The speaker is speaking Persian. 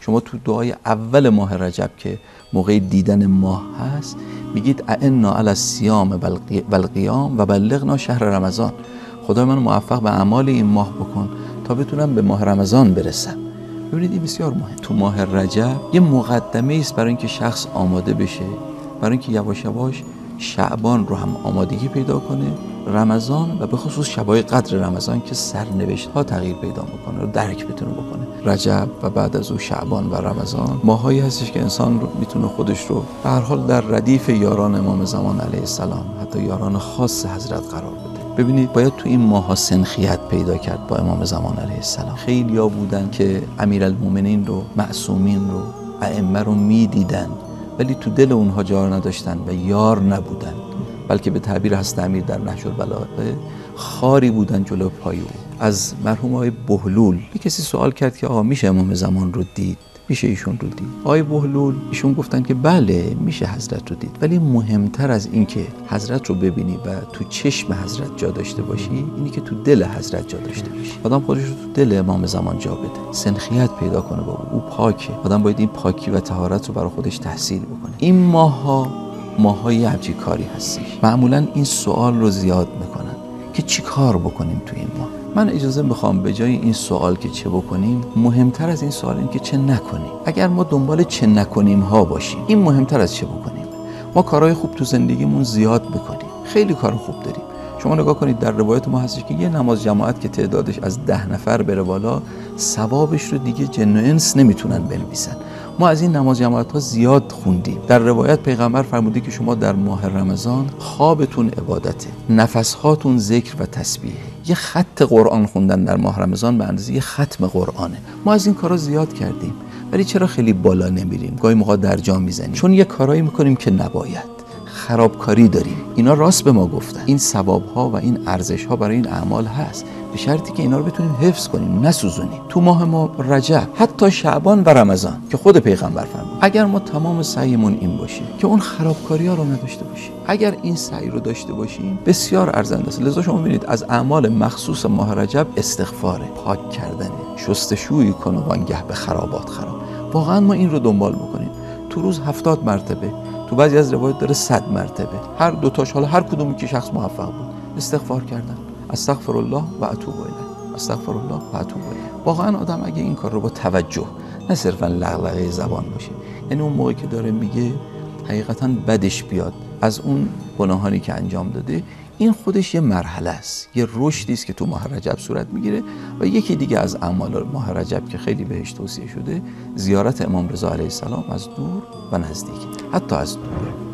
شما تو دعای اول ماه رجب که موقع دیدن ماه هست میگید اعنا علی الصیام و القیام و بلغنا شهر رمضان. خدای من موفق به اعمال این ماه بکن تا بتونم به ماه رمضان برسم. ببینید این بسیار مهم. تو ماه رجب یه مقدمه است برای اینکه شخص آماده بشه، برای اینکه یواش یواش شعبان رو هم آمادگی پیدا کنه، رمضان و به خصوص شبای قدر رمضان که سرنوشت ها تغییر پیدا میکنه رو درک بتونه بکنه. رجب و بعد از او شعبان و رمضان ماهایی هستش که انسان رو میتونه خودش رو به هر حال در ردیف یاران امام زمان علیه السلام، حتی یاران خاص حضرت قرار بده. ببینید باید تو این ماها سنخیت پیدا کرد با امام زمان علیه السلام. خیلیا بودن که امیرالمومنین رو، معصومین رو، ائمه رو میدیدن ولی تو دل اونها جا نداشتن و یار نبودن، بلکه به تعبیر هست امیر در نهج البلاغه خاری بودن جلو پای او. از مرحوم آقای بهلول کسی سوال کرد که آقا میشه امام زمان رو دید؟ میشه ایشون رو دید؟ آقای بهلول ایشون گفتن که بله میشه حضرت رو دید، ولی مهمتر از این که حضرت رو ببینی و تو چشم حضرت جا داشته باشی اینی که تو دل حضرت جا داشته باشی. آدم خودش رو تو دل امام زمان جا بده، سنخیت پیدا کنه با او پاکه. آدم باید این پاکی و طهارت رو برای خودش تحصیل بکنه. این ماهای همچین کاری هستش. معمولا این سوال رو زیاد میکنن که چی کار بکنیم تو این ماه. من اجازه میخوام به جای این سوال که چه بکنیم، مهمتر از این سوال این که چه نکنیم. اگر ما دنبال چه نکنیم ها باشیم، این مهمتر از چه بکنیم. ما کارهای خوب تو زندگیمون زیاد بکنیم، خیلی کار خوب داریم. شما نگاه کنید در روایت ما هستش که یه نماز جماعت که تعدادش از 10 نفر بره بالا، ثوابش رو دیگه جن و انس نمیتونن بنویسن. ما از این نماز جماعت ها زیاد خوندیم. در روایت پیغمبر فرموده که شما در ماه رمضان خوابتون عبادته، نفسهاتون ذکر و تسبیحه. یه خط قرآن خوندن در ماه رمضان به اندازه یه ختم قرآنه. ما از این کارا زیاد کردیم ولی چرا خیلی بالا نمیریم؟ گاهی موقع در جا میزنیم چون یه کارایی میکنیم که نباید. خرابکاری داریم. اینا راست به ما گفتن. این ثواب‌ها و این ارزش‌ها برای این اعمال هست، به شرطی که اینا رو بتونیم حفظ کنیم، نسوزونیم. تو ماه ما رجب، حتی شعبان و رمضان که خود پیغمبر فرمود، اگر ما تمام سعیمون این باشه که اون خرابکاری‌ها رو نداشته باشیم، اگر این سعی رو داشته باشیم، بسیار ارزنده است. لذا شما ببینید از اعمال مخصوص ماه رجب استغفاره، پاک کردنه، شستشویی کن و وانگه به خرابات خراب. واقعا ما این رو دنبال بکنیم. تو روز 70 مرتبه، تو بعضی از روایات داره 100 مرتبه، هر دو تاش، حالا هر کدومی که شخص موفق بود، استغفار کردن. استغفر الله و اتوب الیه، استغفر الله و اتوب الیه. واقعا آدم اگه این کار رو با توجه، نه صرفا لغلغه زبان باشه، یعنی اون موقعی که داره میگه حقیقتا بدش بیاد از اون گناهانی که انجام داده، این خودش یه مرحله است، یه رشدی است که تو ماه رجب صورت میگیره. و یکی دیگه از اعمال ماه رجب که خیلی بهش توصیه شده، زیارت امام رضا علیه السلام از دور و نزدیک، حتی از دور.